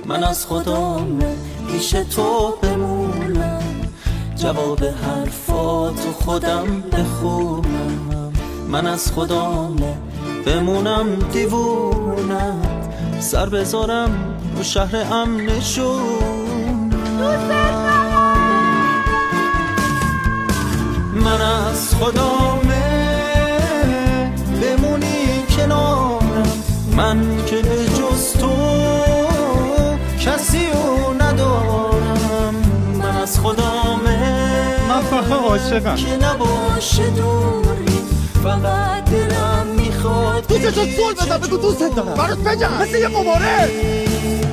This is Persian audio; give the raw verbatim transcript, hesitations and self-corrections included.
من از خدامه پیش تو بمونم، جواب حرفاتو خودم بخونم. من از خدامه بمونم دیوونم، سر بذارم و شهر امنشون. من از خدامه بمونی کنارم، من که به جز تو کسی رو ندارم. من از خدامه من فقط عاشقم که نباشه دوری، فقط دلم میخواد دوستت رو سول بزن، بگو دوستت دارم، برات بجم مثل یه مبارز.